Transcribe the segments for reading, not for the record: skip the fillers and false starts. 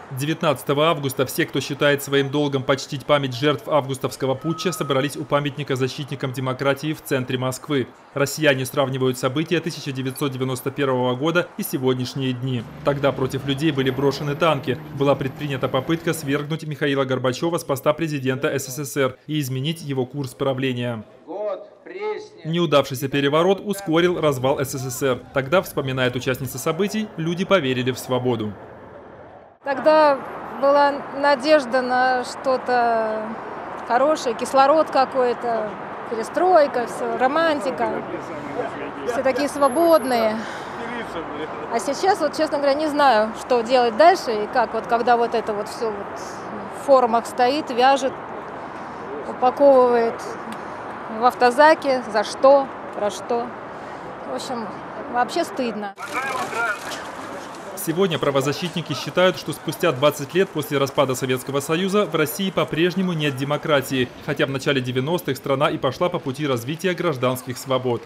19 августа все, кто считает своим долгом почтить память жертв августовского путча, собрались у памятника защитникам демократии в центре Москвы. Россияне сравнивают события 1991 года и сегодняшние дни. Тогда против людей были брошены танки. Была предпринята попытка свергнуть Михаила Горбачева с поста президента СССР и изменить его курс правления. Неудавшийся переворот ускорил развал СССР. Тогда, вспоминает участница событий, люди поверили в свободу. Тогда была надежда на что-то хорошее, кислород какой-то, перестройка, все, романтика. Все такие свободные. А сейчас, вот, честно говоря, не знаю, что делать дальше. И как, вот, когда вот это вот все вот в формах стоит, вяжет, упаковывает в автозаке, за что, про что. В общем, вообще стыдно. Сегодня правозащитники считают, что спустя 20 лет после распада Советского Союза в России по-прежнему нет демократии, хотя в начале 90-х страна и пошла по пути развития гражданских свобод.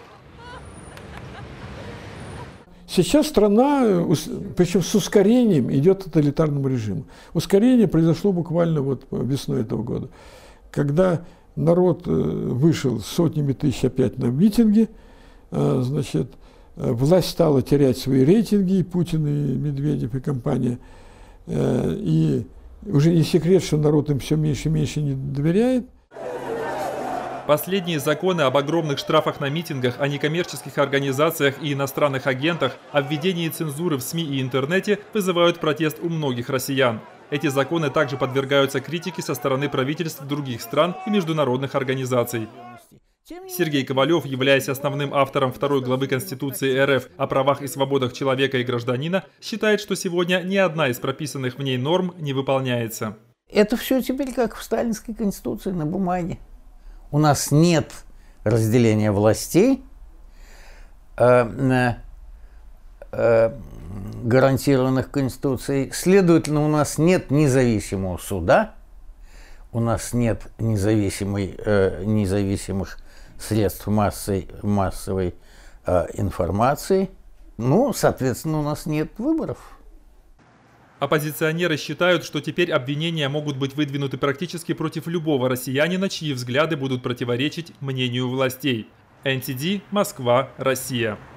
Сейчас страна, причем с ускорением, идет к тоталитарному режиму. Ускорение произошло буквально вот весной этого года, когда народ вышел сотнями тысяч опять на митинги, значит, власть стала терять свои рейтинги, и Путин, и Медведев, и компания. И уже не секрет, что народ им все меньше и меньше не доверяет. Последние законы об огромных штрафах на митингах, о некоммерческих организациях и иностранных агентах, о введении цензуры в СМИ и интернете вызывают протест у многих россиян. Эти законы также подвергаются критике со стороны правительств других стран и международных организаций. Сергей Ковалев, являясь основным автором второй главы Конституции РФ о правах и свободах человека и гражданина, считает, что сегодня ни одна из прописанных в ней норм не выполняется. Это все теперь как в сталинской Конституции на бумаге. У нас нет разделения властей, гарантированных Конституцией. Следовательно, у нас нет независимого суда, у нас нет независимых средств массовой информации. Ну, соответственно, у нас нет выборов. Оппозиционеры считают, что теперь обвинения могут быть выдвинуты практически против любого россиянина, чьи взгляды будут противоречить мнению властей. НТD, Москва, Россия.